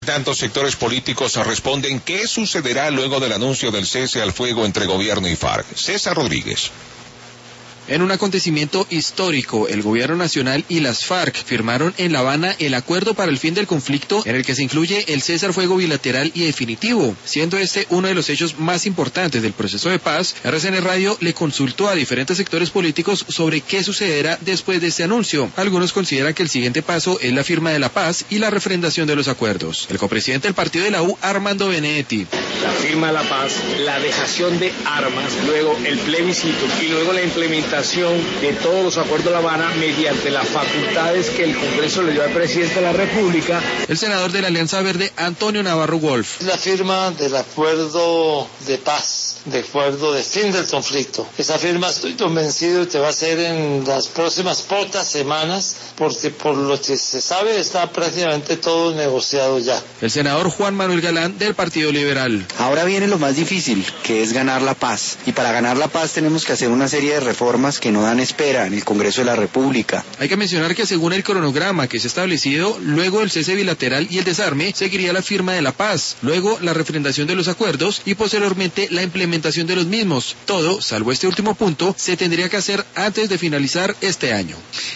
Tantos sectores políticos responden qué sucederá luego del anuncio del cese al fuego entre gobierno y FARC. César Rodríguez. En un acontecimiento histórico, el gobierno nacional y las FARC firmaron en La Habana el acuerdo para el fin del conflicto, en el que se incluye el cese al fuego bilateral y definitivo. Siendo este uno de los hechos más importantes del proceso de paz, RCN Radio le consultó a diferentes sectores políticos sobre qué sucederá después de este anuncio. Algunos consideran que el siguiente paso es la firma de la paz y la refrendación de los acuerdos. El copresidente del partido de la U, Armando Benedetti. La firma de la paz, la dejación de armas, luego el plebiscito y luego la implementación de todos los acuerdos de La Habana mediante las facultades que el Congreso le dio al presidente de la República. El senador de la Alianza Verde, Antonio Navarro Wolf. La firma del acuerdo de paz, de acuerdo de fin del conflicto. Esa firma estoy convencido que va a ser en las próximas pocas semanas, porque por lo que se sabe está prácticamente todo negociado ya. El senador Juan Manuel Galán del Partido Liberal. Ahora viene lo más difícil, que es ganar la paz. Y para ganar la paz tenemos que hacer una serie de reformas que no dan espera en el Congreso de la República. Hay que mencionar que según el cronograma que se ha establecido, luego del cese bilateral y el desarme, seguiría la firma de la paz, luego la refrendación de los acuerdos y posteriormente la implementación de los mismos. Todo, salvo este último punto, se tendría que hacer antes de finalizar este año.